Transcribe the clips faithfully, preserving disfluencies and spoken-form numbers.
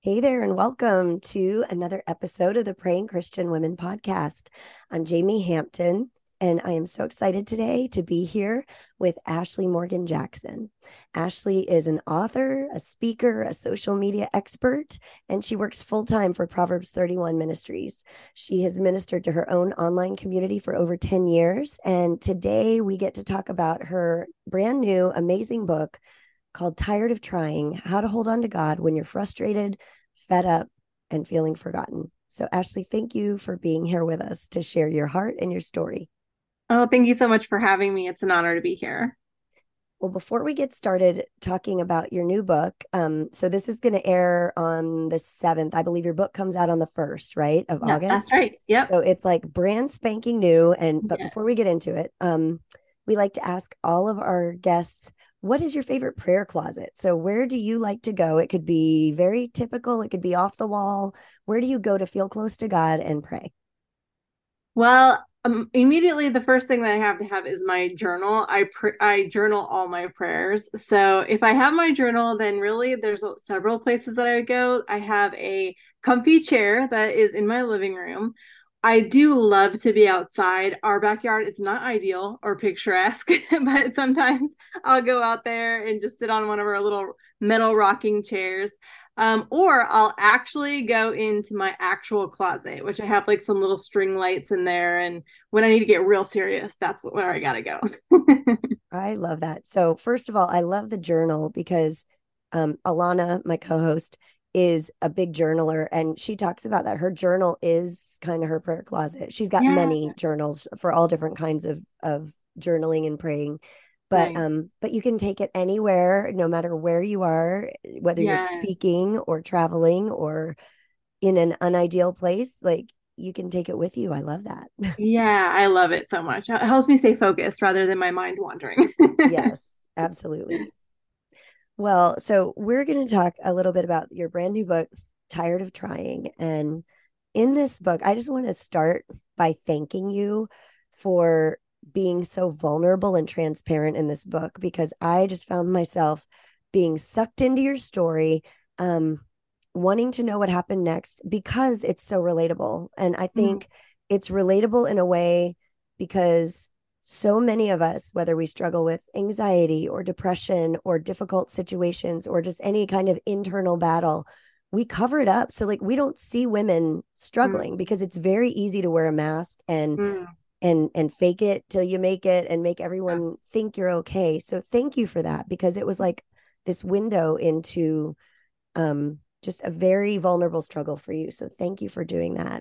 Hey there, and welcome to another episode of the Praying Christian Women podcast. I'm Jamie Hampton, and I am so excited today to be here with Ashley Morgan Jackson. Ashley is an author, a speaker, a social media expert, and she works full time for Proverbs thirty-one Ministries. She has ministered to her own online community for over ten years, and today we get to talk about her brand new, amazing book called Tired of Trying: How to Hold On to God When You're Frustrated, Fed Up, and Feeling Forgotten. So, Ashley, thank you for being here with us to share your heart and your story. Oh, thank you so much for having me. It's an honor to be here. Well, before we get started talking about your new book, um, so this is going to air on the seventh. I believe your book comes out on the first, right, of Yeah, that's August. right. Yep. So it's like brand spanking new. And but Yeah. before we get into it, um, we like to ask all of our guests, what is your favorite prayer closet? So where do you like to go? It could be very typical, it could be off the wall. Where do you go to feel close to God and pray? Well, um, immediately the first thing that I have to have is my journal. I pr- I journal all my prayers. So if I have my journal, then really there's several places that I would go. I have a comfy chair that is in my living room. I do love to be outside. Our backyard is not ideal or picturesque, but sometimes I'll go out there and just sit on one of our little metal rocking chairs. Um, or I'll actually go into my actual closet, which I have like some little string lights in there. And when I need to get real serious, that's where I gotta go. I love that. So first of all, I love the journal because um, Alana, my co-host, is a big journaler, and she talks about that. Her journal is kind of her prayer closet. She's got Yeah, many journals for all different kinds of of journaling and praying. But nice. um, but you can take it anywhere, no matter where you are, whether you're Yeah, speaking or traveling or in an unideal place, like you can take it with you. I love that. yeah, I love it so much. It helps me stay focused rather than my mind wandering. Yes, absolutely. Well, so we're going to talk a little bit about your brand new book, Tired of Trying. And in this book, I just want to start by thanking you for being so vulnerable and transparent in this book, because I just found myself being sucked into your story, um, wanting to know what happened next because it's so relatable. And I Mm, think it's relatable in a way because so many of us, whether we struggle with anxiety or depression or difficult situations or just any kind of internal battle, we cover it up. So like we don't see women mm, struggling because it's very easy to wear a mask and mm. and and fake it till you make it and make Yeah. everyone think you're okay. So thank you for that, because it was like this window into um just a very vulnerable struggle for you. So thank you for doing that.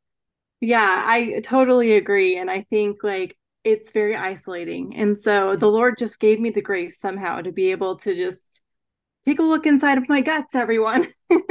Yeah, I totally agree. And I think like it's very isolating. And so Yeah. the Lord just gave me the grace somehow to be able to just take a look inside of my guts, everyone.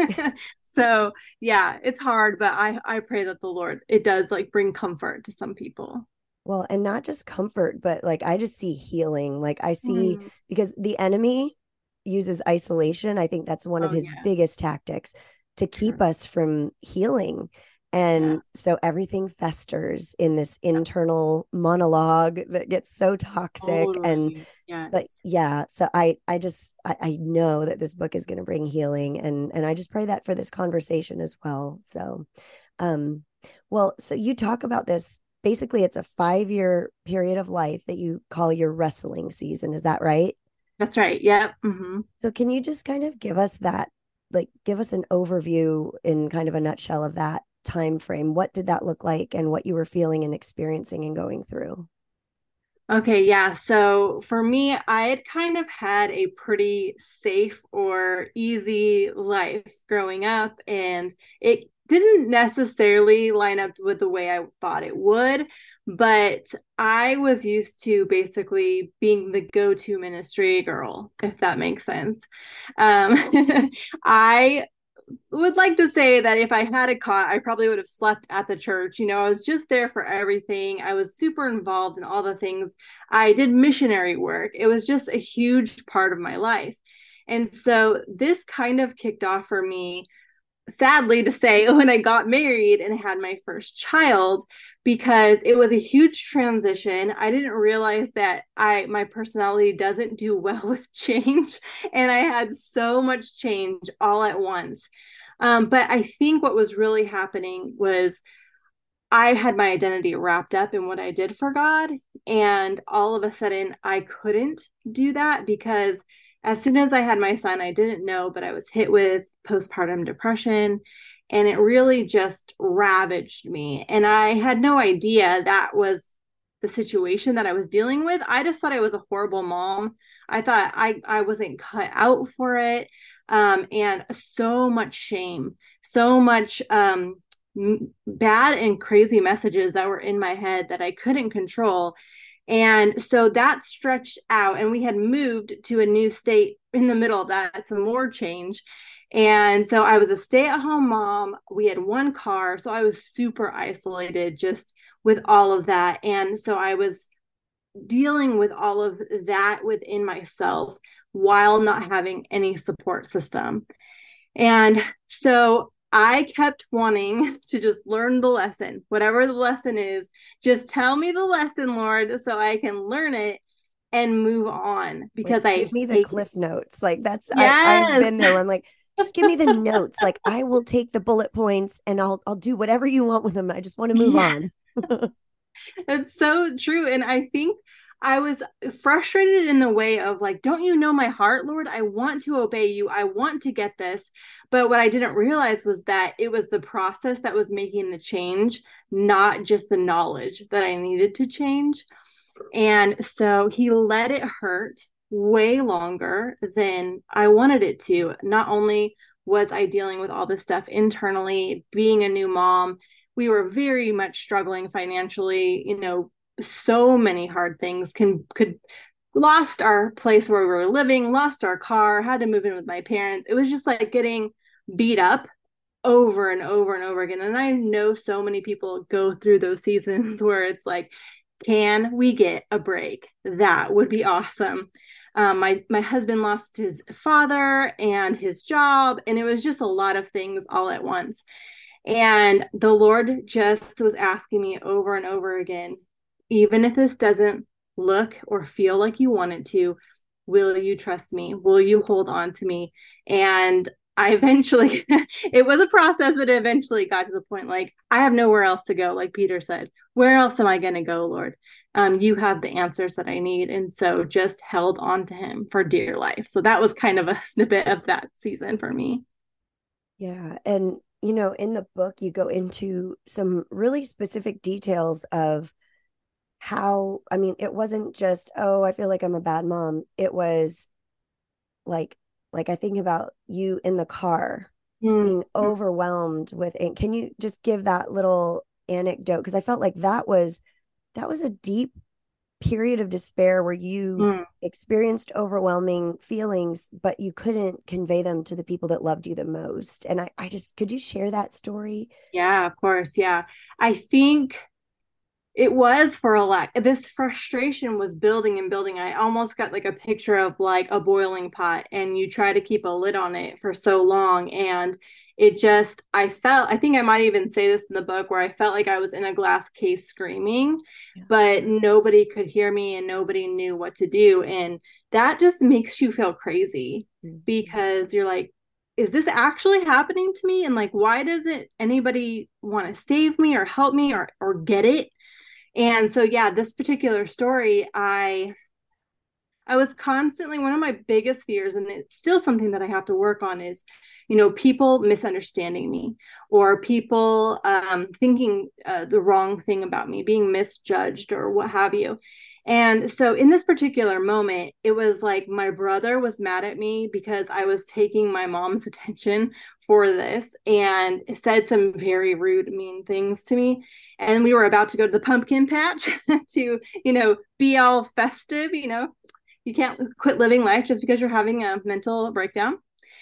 So yeah, it's hard, but I I pray that the Lord it does like bring comfort to some people. Well, and not just comfort, but like I just see healing. Like I see, Mm. because the enemy uses isolation. I think that's one of Oh his yeah, biggest tactics to keep true. us from healing. Yeah, And so everything festers in this internal monologue that gets so toxic. And totally. but Yes. yeah, so I I just I, I know that this book is going to bring healing, and and I just pray that for this conversation as well. So um well, so you talk about this, basically it's a five year period of life that you call your wrestling season. Is that right? That's right. Yep. Hmm. So can you just kind of give us that, like give us an overview in kind of a nutshell of that time frame? What did that look like and what you were feeling and experiencing and going through? Okay, yeah. So for me, I had kind of had a pretty safe or easy life growing up, and it didn't necessarily line up with the way I thought it would. But I was used to basically being the go-to ministry girl, if that makes sense. Um, I would like to say that if I had a cot, I probably would have slept at the church. You know, I was just there for everything. I was super involved in all the things. I did missionary work. It was just a huge part of my life. And so this kind of kicked off for me, sadly to say, when I got married and had my first child, because it was a huge transition. I didn't realize that I my personality doesn't do well with change, and I had so much change all at once. Um, but I think what was really happening was I had my identity wrapped up in what I did for God. And all of a sudden, I couldn't do that because as soon as I had my son, I didn't know, but I was hit with postpartum depression. And it really just ravaged me. And I had no idea that was the situation that I was dealing with. I just thought I was a horrible mom. I thought I, I wasn't cut out for it. Um, and so much shame, so much um, bad and crazy messages that were in my head that I couldn't control. And so that stretched out, and we had moved to a new state in the middle of that, some more change. And so I was a stay at home mom. We had one car. So I was super isolated just with all of that. And so I was dealing with all of that within myself while not having any support system. And so I kept wanting to just learn the lesson, whatever the lesson is, just tell me the lesson, Lord, so I can learn it and move on because Like, I give me the hate cliff notes. Like that's I I've yes. been there where I'm like, just give me the notes. Like I will take the bullet points and I'll I'll do whatever you want with them. I just want to move Yeah, on. it's so true. And I think I was frustrated in the way of like, don't you know my heart, Lord? I want to obey you. I want to get this. But what I didn't realize was that it was the process that was making the change, not just the knowledge that I needed to change. And so he let it hurt way longer than I wanted it to. Not only was I dealing with all this stuff internally, being a new mom, we were very much struggling financially, you know, so many hard things can could lost our place where we were living, lost our car, had to move in with my parents. It was just like getting beat up over and over and over again. And I know so many people go through those seasons where it's like, can we get a break? That would be awesome. Um, my my husband lost his father and his job, and it was just a lot of things all at once. And the Lord just was asking me over and over again, even if this doesn't look or feel like you want it to, will you trust me? Will you hold on to me? And I eventually, it was a process, but it eventually got to the point like, I have nowhere else to go. Like Peter said, where else am I going to go, Lord? Um, you have the answers that I need. And so just held on to him for dear life. So that was kind of a snippet of that season for me. Yeah. And, you know, in the book, you go into some really specific details of how, I mean, it wasn't just, oh, I feel like I'm a bad mom. It was like, like I think about you in the car Mm. being overwhelmed with it. Can you just give that little anecdote? Because I felt like that was, that was a deep period of despair where you Mm. experienced overwhelming feelings, but you couldn't convey them to the people that loved you the most. And I, I just, could you share that story? Yeah, of course. Yeah. I think it was for a lack. This frustration was building and building. I almost got like a picture of like a boiling pot, and you try to keep a lid on it for so long. And it just, I felt, I think I might even say this in the book where I felt like I was in a glass case screaming, Yeah. but nobody could hear me and nobody knew what to do. And that just makes you feel crazy Mm-hmm. because you're like, is this actually happening to me? And like, why doesn't anybody want to save me or help me or or get it? And so yeah, this particular story, I I was constantly, one of my biggest fears, and it's still something that I have to work on, is, you know, people misunderstanding me or people um, thinking uh, the wrong thing about me, being misjudged or what have you. And so in this particular moment, it was like my brother was mad at me because I was taking my mom's attention for this and said some very rude, mean things to me. And we were about to go to the pumpkin patch to, you know, be all festive, you know, you can't quit living life just because you're having a mental breakdown.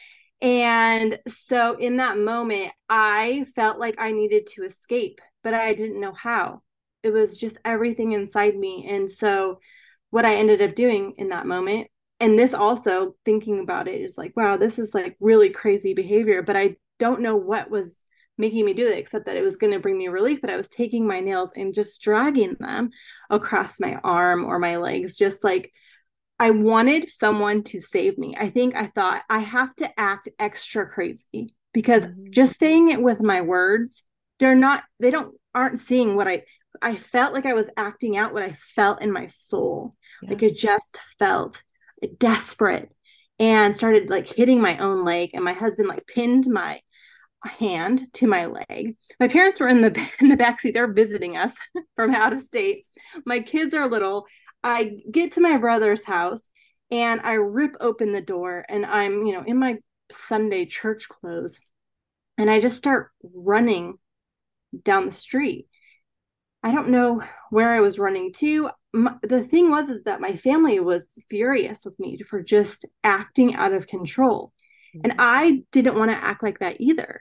And so in that moment, I felt like I needed to escape, but I didn't know how. It was just everything inside me. And so what I ended up doing in that moment, and this also thinking about it is like, wow, this is like really crazy behavior, but I don't know what was making me do it except that it was going to bring me relief. But I was taking my nails and just dragging them across my arm or my legs, just like I wanted someone to save me. I think I thought I have to act extra crazy because Mhm. just saying it with my words, they're not, they don't, aren't seeing what I, I felt like I was acting out what I felt in my soul. Yeah. Like I just felt desperate and started like hitting my own leg. And my husband like pinned my hand to my leg. My parents were in the in the back seat. They're visiting us from out of state. My kids are little. I get to my brother's house and I rip open the door and I'm, you know, in my Sunday church clothes and I just start running down the street. I don't know where I was running to. My, the thing was is that my family was furious with me for just acting out of control. And Mhm. I didn't want to act like that either.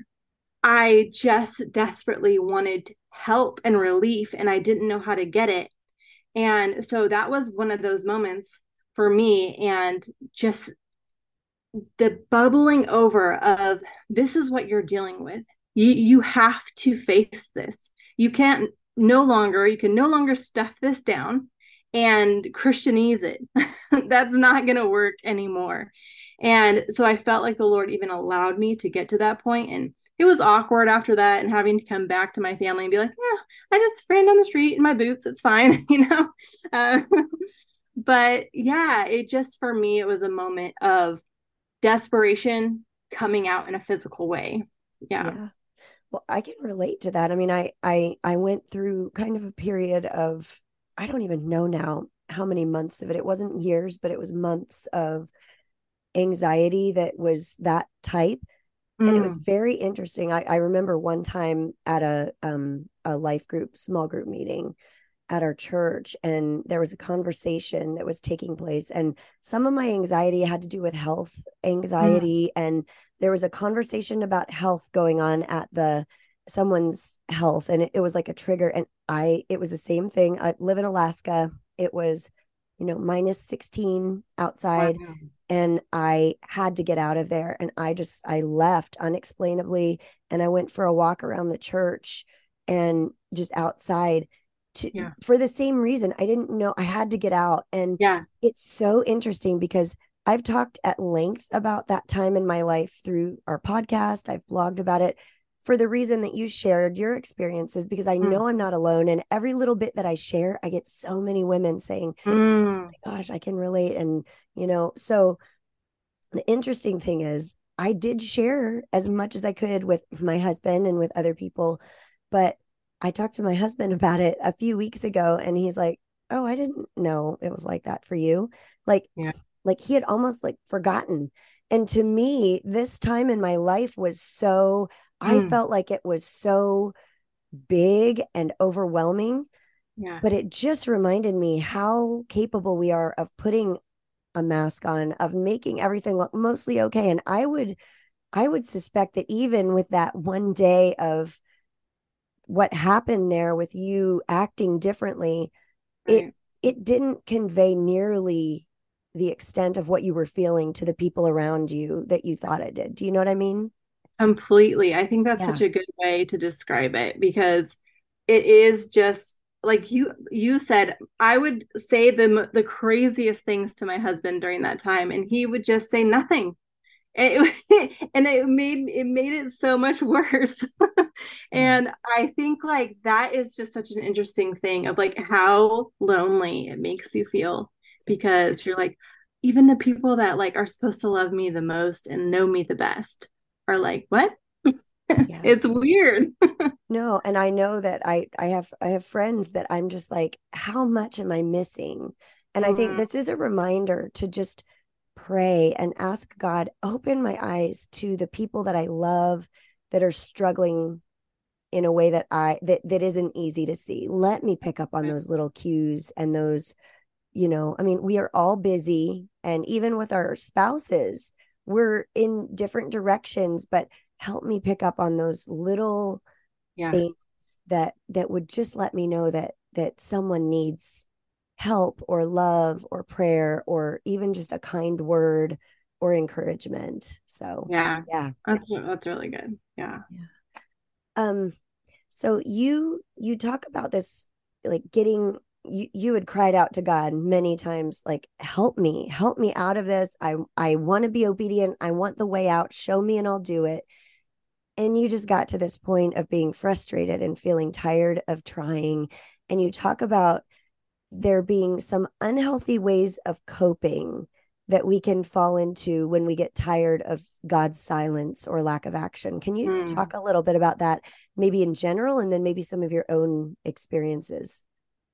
I just desperately wanted help and relief, and I didn't know how to get it. And so that was one of those moments for me. And just the bubbling over of this is what you're dealing with. You, you have to face this. You can't no longer, you can no longer stuff this down and Christianese it. That's not going to work anymore. And so I felt like the Lord even allowed me to get to that point. And it was awkward after that and having to come back to my family and be like, yeah, I just ran down the street in my boots. It's fine, you know? Uh, but yeah, it just for me, it was a moment of desperation coming out in a physical way. Yeah. Yeah. Well, I can relate to that. I mean, I I I went through kind of a period of, I don't even know now how many months of it. It wasn't years, but it was months of anxiety that was that type. And it was Mm, very interesting. I, I remember one time at a um a life group, small group meeting at our church, and there was a conversation that was taking place, and some of my anxiety had to do with health mm, anxiety, and there was a conversation about health going on at the someone's health, and it, it was like a trigger. And I it was the same thing. I live in Alaska. It was, you know, minus sixteen outside, wow. and I had to get out of there, and I just I left unexplainably, and I went for a walk around the church and just outside to Yeah. for the same reason. I didn't know, I had to get out. And Yeah. it's so interesting because I've talked at length about that time in my life through our podcast. I've blogged about it for the reason that you shared your experiences, because I Mm, know I'm not alone. And every little bit that I share, I get so many women saying, mm, oh my gosh, I can relate. And, you know, so the interesting thing is, I did share as much as I could with my husband and with other people, but I talked to my husband about it a few weeks ago, and he's like, "Oh, I didn't know it was like that for you." Like, yeah. like he had almost like forgotten. And to me, this time in my life was so, I Mm, felt like it was so big and overwhelming, yeah. but it just reminded me how capable we are of putting a mask on, of making everything look mostly okay. And I would I would suspect that even with that one day of what happened there with you acting differently, it Right. it didn't convey nearly the extent of what you were feeling to the people around you that you thought it did. Do you know what I mean? Completely. I think that's Yeah. such a good way to describe it because it is just like you you said, I would say the the craziest things to my husband during that time and he would just say nothing. And it, and it made it made it so much worse. Yeah. And I think like that is just such an interesting thing of like how lonely it makes you feel because you're like even the people that like are supposed to love me the most and know me the best are like what? Yeah. It's weird. No, and I know that I I have I have friends that I'm just like, how much am I missing? And I think Mm, this is a reminder to just pray and ask God, open my eyes to the people that I love that are struggling in a way that I that that isn't easy to see. Let me pick up on those little cues and those, you know, I mean, we are all busy, and even with our spouses, we're in different directions, but help me pick up on those little yeah. things that that would just let me know that that someone needs help or love or prayer or even just a kind word or encouragement. So Yeah. yeah. That's that's really good. Yeah. Yeah. Um, so you you talk about this, like getting, you you had cried out to God many times, like, help me, help me out of this. I I want to be obedient. I want the way out. Show me and I'll do it. and you just got to this point of being frustrated and feeling tired of trying. And you talk about there being some unhealthy ways of coping that we can fall into when we get tired of God's silence or lack of action. Can you mm. talk a little bit about that, maybe in general, and then maybe some of your own experiences?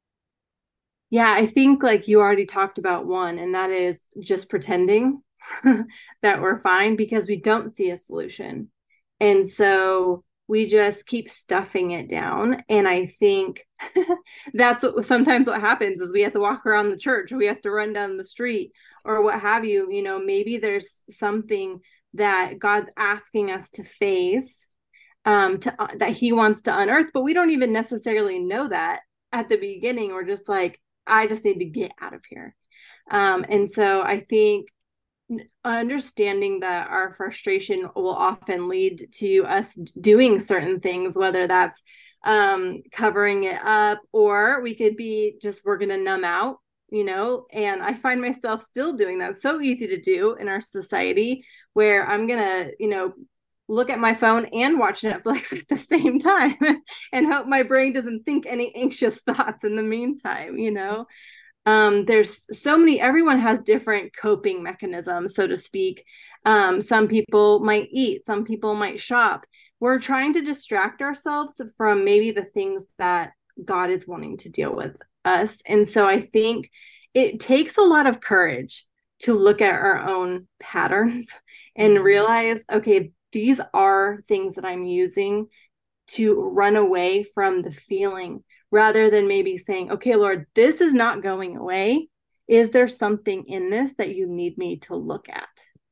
Yeah, I think like you already talked about one, and that is just pretending that we're fine because we don't see a solution. And so we just keep stuffing it down. And I think that's what sometimes what happens is we have to walk around the church, or we have to run down the street, or what have you. You know, maybe there's something that God's asking us to face, um, to uh, that he wants to unearth, but we don't even necessarily know that at the beginning. We're just like, I just need to get out of here. Um, and so I think understanding that our frustration will often lead to us doing certain things, whether that's um, covering it up, or we could be just, we're going to numb out, you know, and I find myself still doing that. It's so easy to do in our society where I'm going to, you know, look at my phone and watch Netflix at the same time and hope my brain doesn't think any anxious thoughts in the meantime, you know? Um, there's so many, everyone has different coping mechanisms, so to speak. Um, some people might eat, some people might shop. We're trying to distract ourselves from maybe the things that God is wanting to deal with us. And so I think it takes a lot of courage to look at our own patterns and realize, okay, these are things that I'm using to run away from the feeling, rather than maybe saying, okay, Lord, this is not going away. Is there something in this that you need me to look at?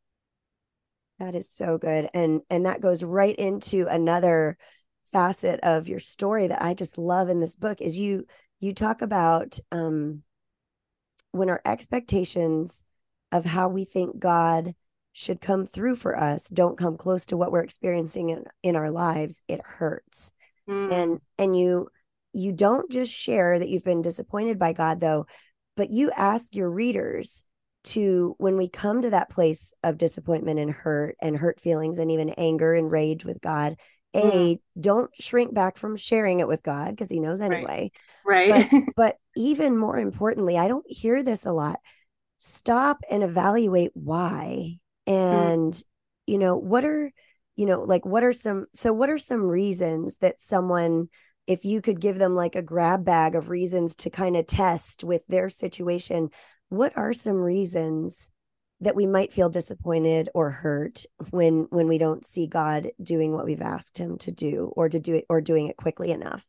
That is so good. And, and that goes right into another facet of your story that I just love in this book is you, you talk about um, when our expectations of how we think God should come through for us don't come close to what we're experiencing in, in our lives, it hurts. Mm. And, and you, you don't just share that you've been disappointed by God though, but you ask your readers to, when we come to that place of disappointment and hurt and hurt feelings and even anger and rage with God, A, mm. don't shrink back from sharing it with God because he knows anyway. Right. right. But, but even more importantly, I don't hear this a lot. Stop and evaluate why. And, mm. you know, what are, you know, like what are some, so what are some reasons that someone, if you could give them like a grab bag of reasons to kind of test with their situation, what are some reasons that we might feel disappointed or hurt when, when we don't see God doing what we've asked him to do, or to do it, or doing it quickly enough?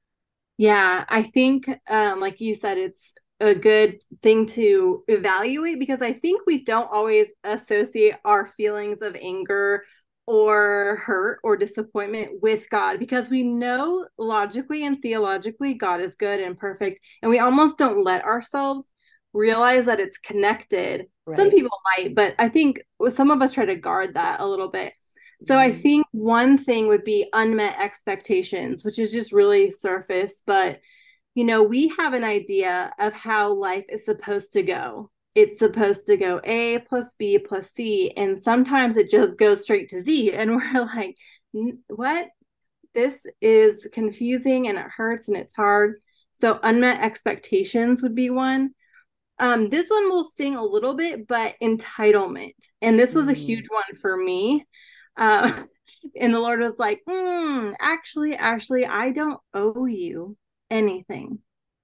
Yeah, I think, um, like you said, it's a good thing to evaluate, because I think we don't always associate our feelings of anger or hurt or disappointment with God, because we know logically and theologically God is good and perfect, and we almost don't let ourselves realize that it's connected. Right. Some people might, but I think some of us try to guard that a little bit. So mm-hmm. I think one thing would be unmet expectations, which is just really surface, but you know, we have an idea of how life is supposed to go. It's supposed to go A plus B plus C. And sometimes it just goes straight to Z. And we're like, what? This is confusing and it hurts and it's hard. So unmet expectations would be one. Um, this one will sting a little bit, but entitlement. And this was mm. a huge one for me. Uh, and the Lord was like, mm, actually, Ashley, I don't owe you anything.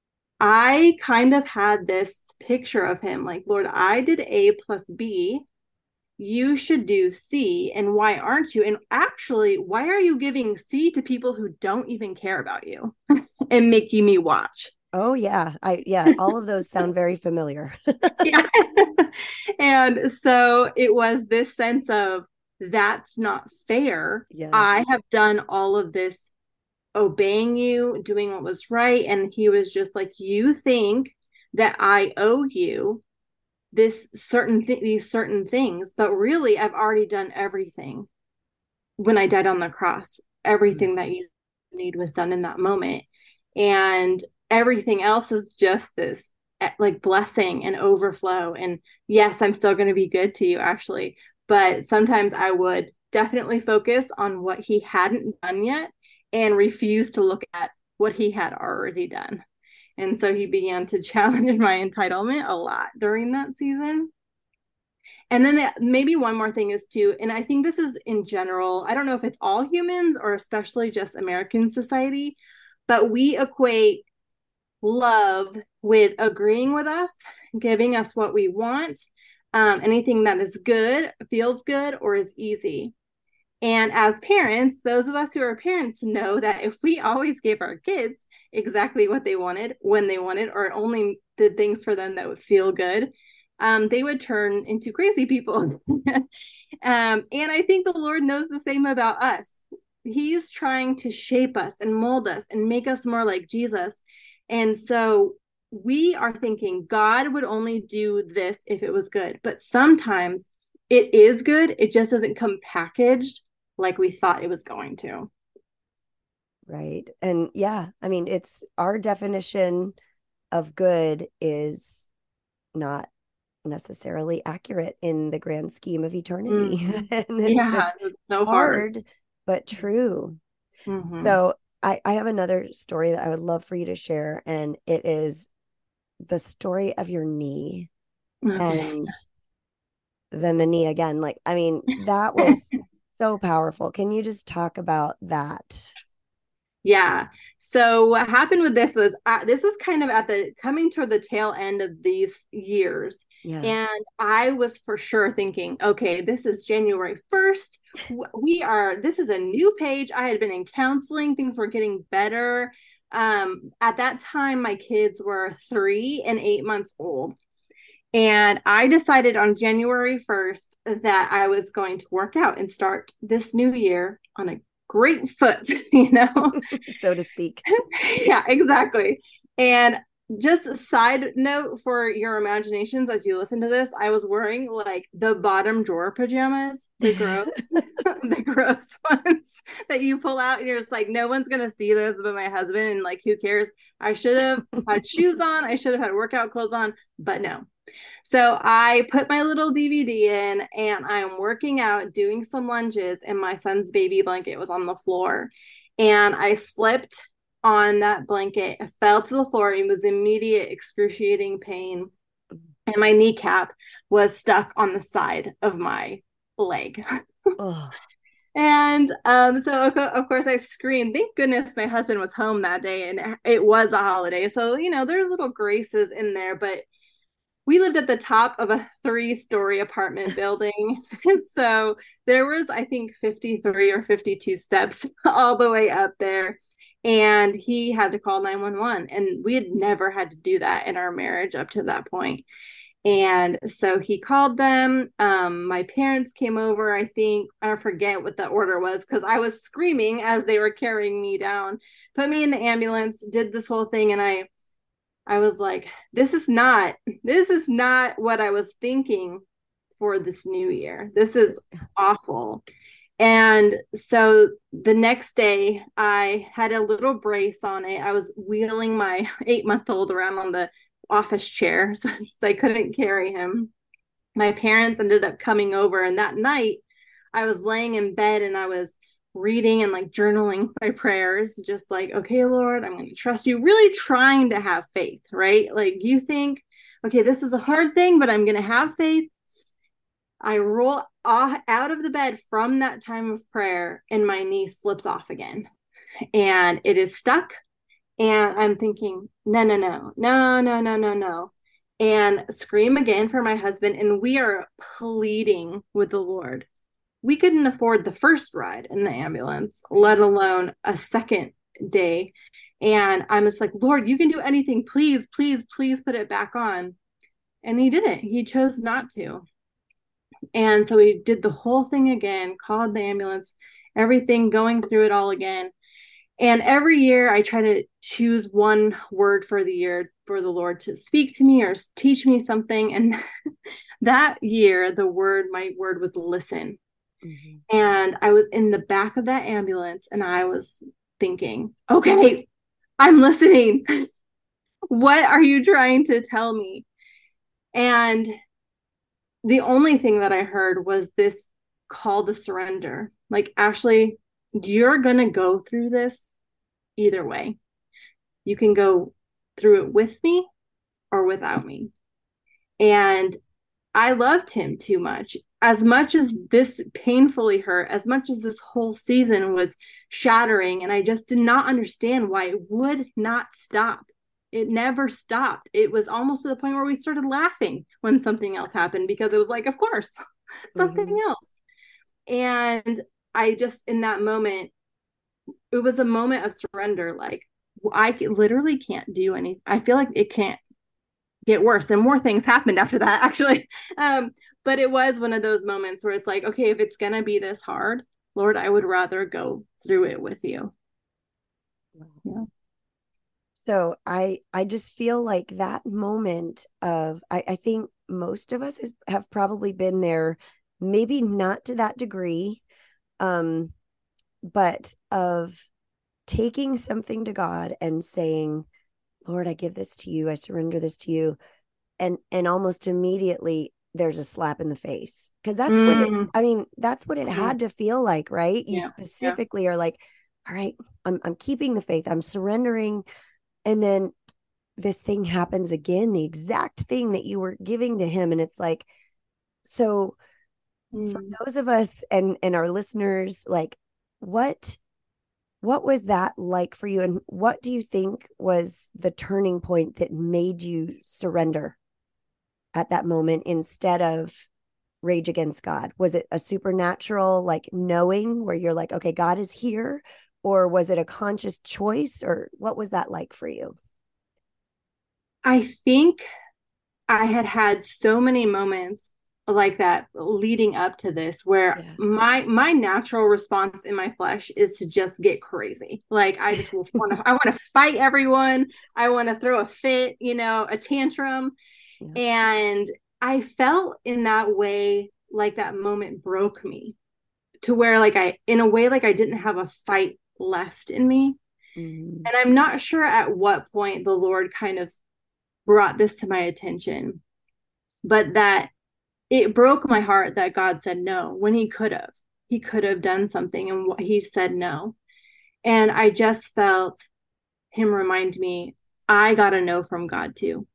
I kind of had this picture of him like, Lord, I did A plus B. You should do C. And why aren't you? And actually, why are you giving C to people who don't even care about you and making me watch? Oh yeah. I, yeah. All of those sound very familiar. yeah. And so it was this sense of, that's not fair. Yes. I have done all of this obeying you, doing what was right. And he was just like, you think that I owe you this certain th- these certain things, but really I've already done everything. When I died on the cross, everything mm-hmm. that you need was done in that moment. And everything else is just this like blessing and overflow. And yes, I'm still going to be good to you, actually. But sometimes I would definitely focus on what he hadn't done yet and refuse to look at what he had already done. And so he began to challenge my entitlement a lot during that season. And then the, maybe one more thing is too, and I think this is in general, I don't know if it's all humans or especially just American society, but we equate love with agreeing with us, giving us what we want, um, anything that is good, feels good, or is easy. And as parents, those of us who are parents know that if we always gave our kids exactly what they wanted, when they wanted, or only did things for them that would feel good, um, they would turn into crazy people. um, and I think the Lord knows the same about us. He's trying to shape us and mold us and make us more like Jesus. And so we are thinking God would only do this if it was good. But sometimes it is good. It just doesn't come packaged like we thought it was going to. Right. And yeah, I mean, it's our definition of good is not necessarily accurate in the grand scheme of eternity. Mm-hmm. And it's yeah, just it's so hard, hard, but true. Mm-hmm. So I, I have another story that I would love for you to share, and it is the story of your knee. Okay. And then the knee again. Like, I mean, that was so powerful. Can you just talk about that? Yeah. So what happened with this was uh, this was kind of at the coming toward the tail end of these years. Yeah. And I was for sure thinking, okay, this is January first. We are, this is a new page. I had been in counseling. Things were getting better. Um, at that time, my kids were three and eight months old. And I decided on January first that I was going to work out and start this new year on a great foot, you know, so to speak. Yeah, exactly. And just a side note for your imaginations as you listen to this, I was wearing like the bottom drawer pajamas, the gross, the gross ones that you pull out and you're just like, no one's gonna see this but my husband, and like, who cares? I should have had shoes on, I should have had workout clothes on, but no. So I put my little D V D in and I'm working out, doing some lunges, and my son's baby blanket was on the floor. And I slipped on that blanket, I fell to the floor. It was immediate excruciating pain. And my kneecap was stuck on the side of my leg. Oh. And um, so, of course, I screamed. Thank goodness my husband was home that day and it was a holiday. So, you know, there's little graces in there, but we lived at the top of a three-story apartment building. So there was, I think, fifty-three or fifty-two steps all the way up there. And he had to call nine one one. And we had never had to do that in our marriage up to that point. And so he called them. Um, my parents came over, I think. I forget what the order was because I was screaming as they were carrying me down, put me in the ambulance, did this whole thing. And I I was like, this is not, this is not what I was thinking for this new year. This is awful. And so the next day I had a little brace on it. I was wheeling my eight month old around on the office chair so I couldn't carry him. My parents ended up coming over, and that night I was laying in bed and I was reading and like journaling my prayers, just like, okay, Lord, I'm going to trust you, really trying to have faith, right? Like you think, okay, this is a hard thing, but I'm going to have faith. I roll off, out of the bed from that time of prayer, and my knee slips off again and it is stuck. And I'm thinking, no, no, no, no, no, no, no, no. And scream again for my husband. And we are pleading with the Lord. We couldn't afford the first ride in the ambulance, let alone a second day. And I'm just like, Lord, you can do anything. Please, please, please put it back on. And he didn't. He chose not to. And so we did the whole thing again, called the ambulance, everything, going through it all again. And every year I try to choose one word for the year for the Lord to speak to me or teach me something. And that year, the word, my word was listen. Mm-hmm. And I was in the back of that ambulance and I was thinking, okay, I'm listening. What are you trying to tell me? And the only thing that I heard was this call to surrender. Like, Ashley, you're going to go through this either way. You can go through it with me or without me. And I loved him too much. As much as this painfully hurt, as much as this whole season was shattering, and I just did not understand why it would not stop. It never stopped. It was almost to the point where we started laughing when something else happened, because it was like, of course, something mm-hmm. else. And I just, in that moment, it was a moment of surrender. Like, I literally can't do anything. I feel like it can't get worse, and more things happened after that, actually. Um, but it was one of those moments where it's like, okay, if it's going to be this hard, Lord, I would rather go through it with you. Yeah. So I, I just feel like that moment of, I, I think most of us is, have probably been there, maybe not to that degree, um, but of taking something to God and saying, Lord, I give this to you. I surrender this to you. And, and almost immediately there's a slap in the face. Cause that's mm. what it, I mean, that's what it mm-hmm. had to feel like, right? You yeah. specifically yeah. are like, all right, I'm, I'm keeping the faith. I'm surrendering. And then this thing happens again, the exact thing that you were giving to him. And it's like, so mm. for those of us and, and our listeners, like what, What was that like for you? And what do you think was the turning point that made you surrender at that moment instead of rage against God? Was it a supernatural, like knowing where you're like, okay, God is here? Or was it a conscious choice? Or what was that like for you? I think I had had so many moments like that leading up to this, where yeah. my my natural response in my flesh is to just get crazy. Like, I just will want to I want to fight everyone. I want to throw a fit, you know, a tantrum. Yeah. And I felt in that way, like that moment broke me to where, like, I, in a way, like I didn't have a fight left in me. Mm-hmm. And I'm not sure at what point the Lord kind of brought this to my attention, but that it broke my heart that God said no when he could have. He could have done something, and he said no. And I just felt him remind me, I got a no from God too.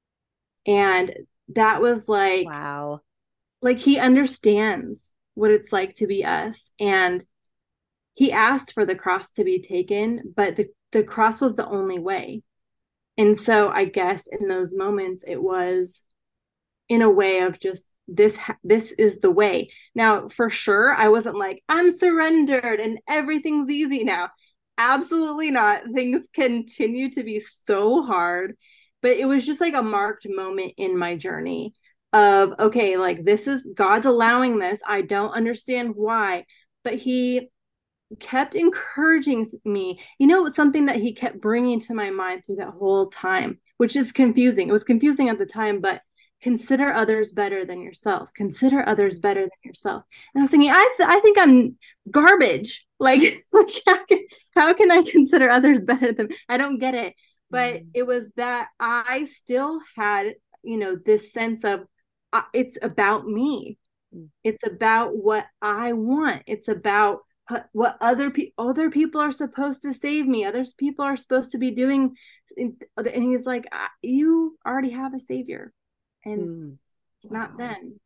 And that was like, wow. Like, he understands what it's like to be us. And he asked for the cross to be taken, but the, the cross was the only way. And so I guess in those moments, it was in a way of just, this this is the way. Now, for sure, I wasn't like, I'm surrendered and everything's easy now. Absolutely not. Things continue to be so hard, but it was just like a marked moment in my journey of, okay, like, this is God's allowing this. I don't understand why, but he kept encouraging me. You know, it was something that he kept bringing to my mind through that whole time, which is confusing. It was confusing at the time, but consider others better than yourself. Consider others better than yourself. And I was thinking, I, th- I think I'm garbage. Like, like how, can, how can I consider others better than, I don't get it. But mm. it was that I still had, you know, this sense of uh, it's about me. Mm. It's about what I want. It's about what other people, other people are supposed to save me. Others people are supposed to be doing. And he's like, you already have a savior. And mm, it's wow. not them.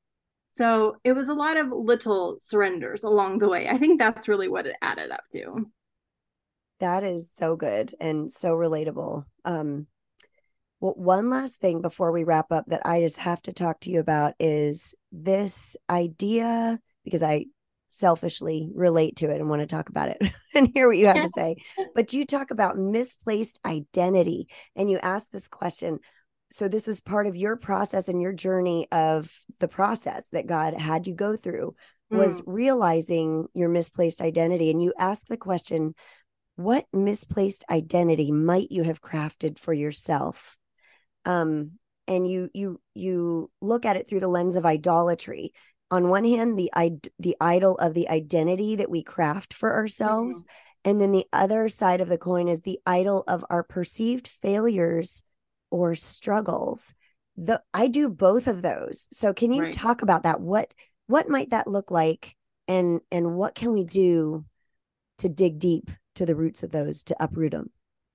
So it was a lot of little surrenders along the way. I think that's really what it added up to. That is so good and so relatable. Um, well, one last thing before we wrap up that I just have to talk to you about is this idea, because I selfishly relate to it and want to talk about it and hear what you have to say. But you talk about misplaced identity, and you ask this question. So this was part of your process and your journey of the process that God had you go through, was mm. realizing your misplaced identity. And you ask the question, what misplaced identity might you have crafted for yourself? Um, and you, you, you look at it through the lens of idolatry. On one hand, the, the idol of the identity that we craft for ourselves. Mm-hmm. And then the other side of the coin is the idol of our perceived failures or struggles. The I do both of those. So can you right. talk about that? What what might that look like? And, and what can we do to dig deep to the roots of those, to uproot them?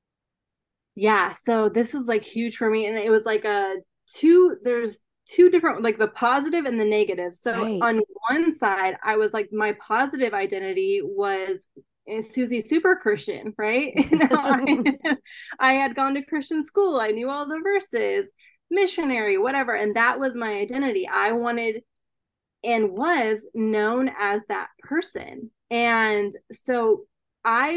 Yeah. So this was like huge for me. And it was like a two, there's two different, like the positive and the negative. So Right. on one side, I was like, my positive identity was Susie super Christian, right? You know, I, I had gone to Christian school. I knew all the verses, missionary, whatever. And that was my identity. I wanted and was known as that person. And so I,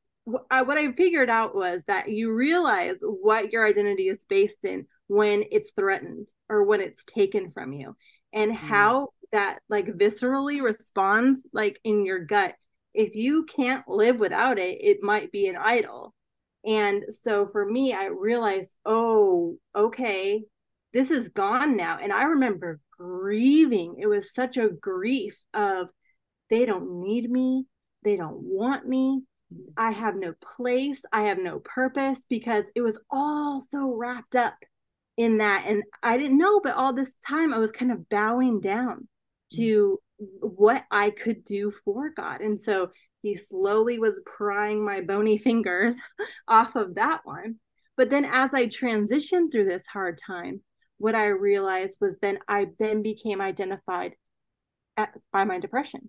I what I figured out was that you realize what your identity is based in when it's threatened or when it's taken from you, and how that like viscerally responds like in your gut. If you can't live without it, it might be an idol. And so for me, I realized, oh, okay, this is gone now. And I remember grieving. It was such a grief of, they don't need me. They don't want me. I have no place. I have no purpose, because it was all so wrapped up in that. And I didn't know, but all this time I was kind of bowing down to what I could do for God. And so he slowly was prying my bony fingers off of that one. But then as I transitioned through this hard time, what I realized was then I then became identified at, by my depression.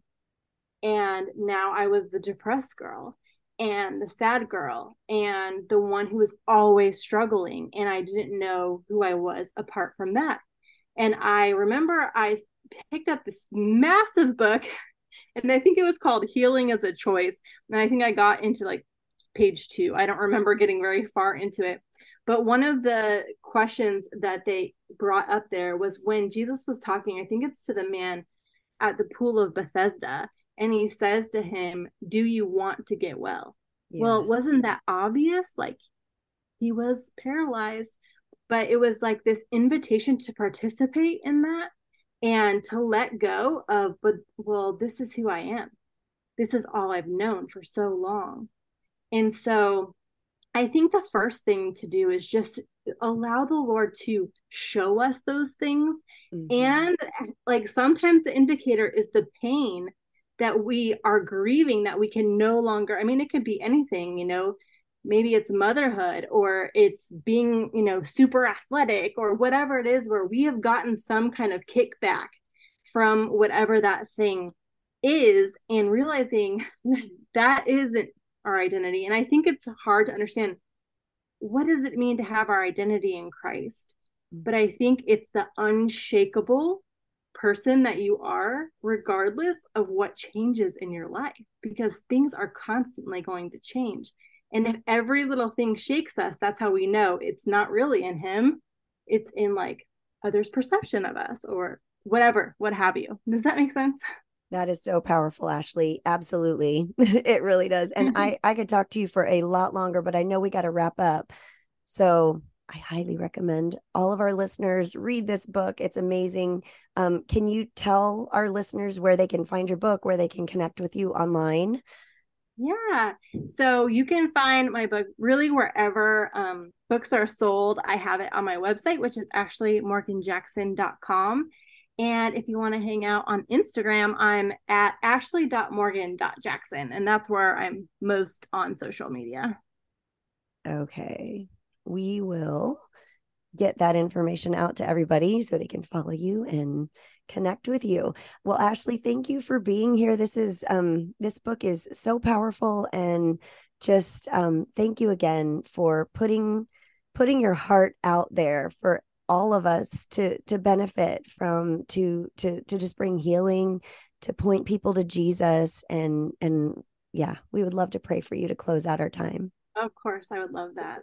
And now I was the depressed girl and the sad girl and the one who was always struggling. And I didn't know who I was apart from that. And I remember I picked up this massive book, and I think it was called Healing as a Choice. And I think I got into like page two. I don't remember getting very far into it. But one of the questions that they brought up there was when Jesus was talking, I think it's to the man at the pool of Bethesda. And he says to him, do you want to get well? Yes. Well, wasn't that obvious? Like, he was paralyzed, but it was like this invitation to participate in that and to let go of, but well, this is who I am. This is all I've known for so long. And so I think the first thing to do is just allow the Lord to show us those things. Mm-hmm. And like sometimes the indicator is the pain that we are grieving, that we can no longer, I mean, it could be anything, you know, maybe it's motherhood, or it's being, you know, super athletic, or whatever it is, where we have gotten some kind of kickback from whatever that thing is, and realizing that isn't our identity. And I think it's hard to understand, what does it mean to have our identity in Christ? But I think it's the unshakable person that you are, regardless of what changes in your life, because things are constantly going to change. And if every little thing shakes us, that's how we know it's not really in him. It's in like others' perception of us, or whatever, what have you. Does that make sense? That is so powerful, Ashley. Absolutely. It really does. And I, I could talk to you for a lot longer, but I know we got to wrap up. So I highly recommend all of our listeners read this book. It's amazing. Um, can you tell our listeners where they can find your book, where they can connect with you online? Yeah. So you can find my book really wherever um, books are sold. I have it on my website, which is ashley morgan jackson dot com. And if you want to hang out on Instagram, I'm at ashley dot morgan dot jackson. And that's where I'm most on social media. Okay. We will get that information out to everybody so they can follow you and connect with you. Well, Ashley, thank you for being here. This is um this book is so powerful, and just um thank you again for putting putting your heart out there for all of us to to benefit from, to to to just bring healing, to point people to Jesus. And and yeah, we would love to pray for you to close out our time. Of course, I would love that.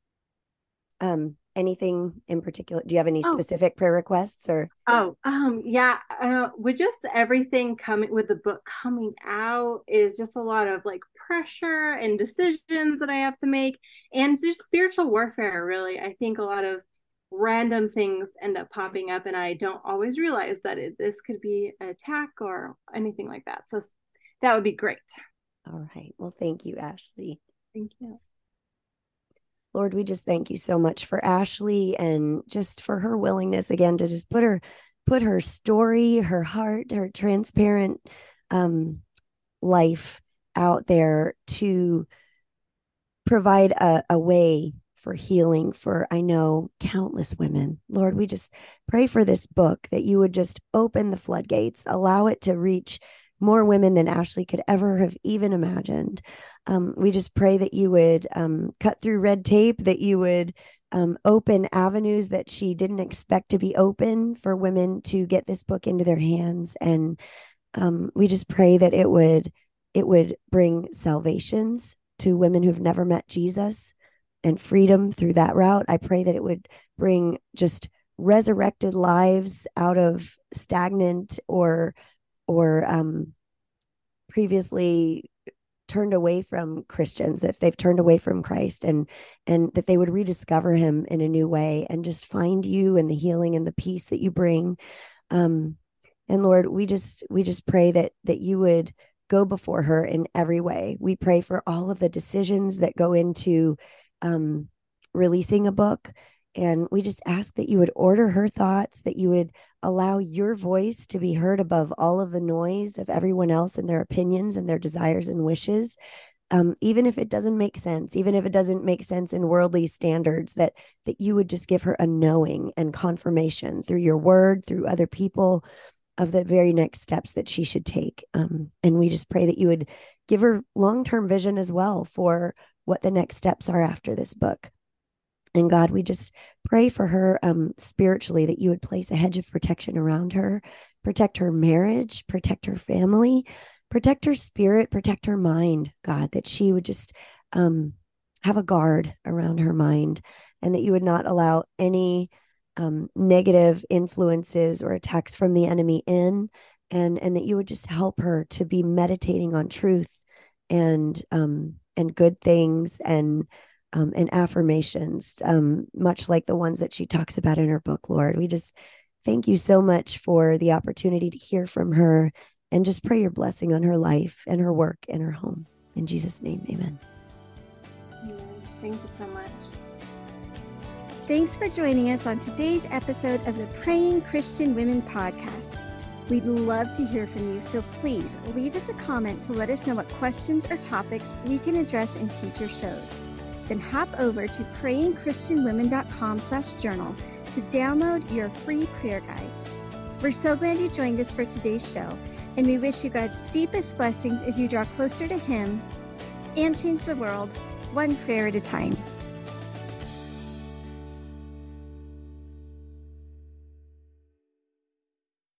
Um, anything in particular? Do you have any oh. specific prayer requests or? Oh, um, yeah. Uh, with just everything coming with the book coming out is just a lot of like pressure and decisions that I have to make, and just spiritual warfare. Really, I think a lot of random things end up popping up, and I don't always realize that it, this could be an attack or anything like that. So that would be great. All right. Well, thank you, Ashley. Thank you. Lord, we just thank you so much for Ashley, and just for her willingness again to just put her put her story, her heart, her transparent um, life out there to provide a, a way for healing for, I know, countless women. Lord, we just pray for this book, that you would just open the floodgates, allow it to reach more women than Ashley could ever have even imagined. Um, we just pray that you would um, cut through red tape, that you would um, open avenues that she didn't expect to be open for women to get this book into their hands. And um, we just pray that it would it would bring salvations to women who've never met Jesus, and freedom through that route. I pray that it would bring just resurrected lives out of stagnant or or um, previously turned away from Christians, if they've turned away from Christ, and and that they would rediscover him in a new way and just find you and the healing and the peace that you bring. Um, and Lord, we just we just pray that that you would go before her in every way. We pray for all of the decisions that go into um, releasing a book. And we just ask that you would order her thoughts, that you would allow your voice to be heard above all of the noise of everyone else and their opinions and their desires and wishes. Um, even if it doesn't make sense, even if it doesn't make sense in worldly standards, that that you would just give her a knowing and confirmation through your word, through other people, of the very next steps that she should take. Um, and we just pray that you would give her long-term vision as well for what the next steps are after this book. And God, we just pray for her um, spiritually, that you would place a hedge of protection around her, protect her marriage, protect her family, protect her spirit, protect her mind, God, that she would just um, have a guard around her mind, and that you would not allow any um, negative influences or attacks from the enemy in, and, and that you would just help her to be meditating on truth and, um, and good things and Um, and affirmations, um, much like the ones that she talks about in her book, Lord. We just thank you so much for the opportunity to hear from her, and just pray your blessing on her life and her work and her home. In Jesus' name, amen. Amen. Thank you so much. Thanks for joining us on today's episode of the Praying Christian Women podcast. We'd love to hear from you, so please leave us a comment to let us know what questions or topics we can address in future shows. Then hop over to praying christian women dot com slash journal to download your free prayer guide. We're so glad you joined us for today's show, and we wish you God's deepest blessings as you draw closer to Him and change the world one prayer at a time.